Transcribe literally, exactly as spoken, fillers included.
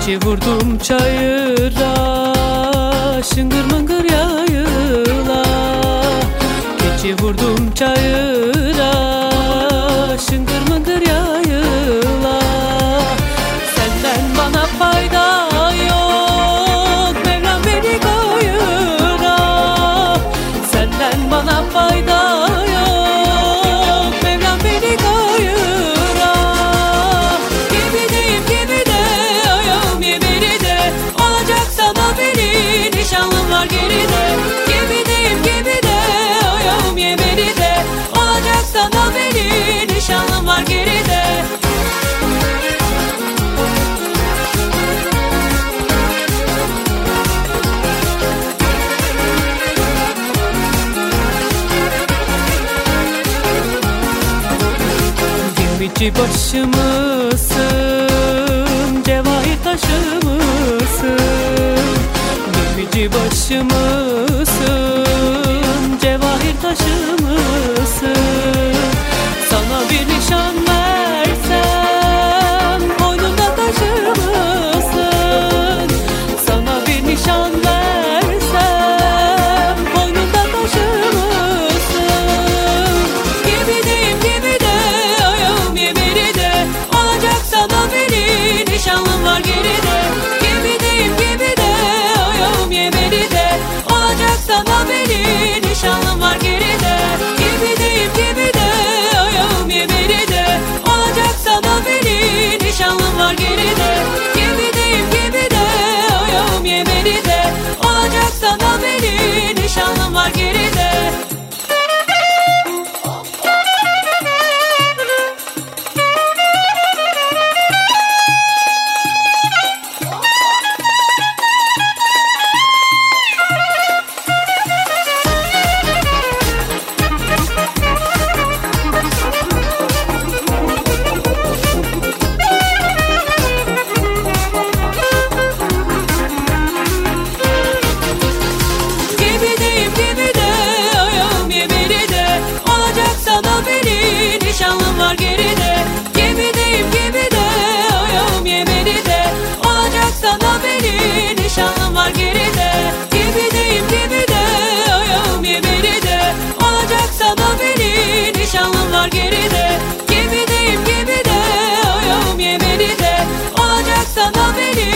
Keçi vurdum çayıra, şıngır mıngır yayıla. Keçi vurdum çayıra, şıngır mıngır yayıla. Senden bana fayda yok, Mevlam beni koyura. Senden bana fayda yok, Mevlam beni koyura. Gemideyim gemide, ayağım yemeride, olacak sana beni, nişanlım var geride. Gemideyim gemide, ayağım yemeride, olacak sana beni, nişanlım var geride. Gemici başı mısın, cevahir taşı mısın? Gemici başı mısın, cevahir taşı mısın? Sana bir nişan versem, boynunda taşır mısın? Sana bir nişan versem, boynunda taşır mısın? Gemideyim gemide, ayağım yemeride, olacak sana beni, nişanlım var geride. Gemideyim gemide, ayağım yemeride, olacak sana beni, nişanlım var geride. Gemideyim gemide, ayağım yemeride, olacak sana beni, nişanlım var geride. Gemideyim gemide, ayağım yemeride, olacak sana beni, nişanlım var geride. Gemideyim gemide, ayağım yemeride, olacak sana beni, nişanlım var geride. Gemideyim gemide, ayağım yemeride, olacak sana beni, nişanlım var geride. Gemideyim gemide, ayağım yemeride, olacak sana beni, nişanlım var geride. Gemideyim gemide, ayağım yemeride, olacak sana beni,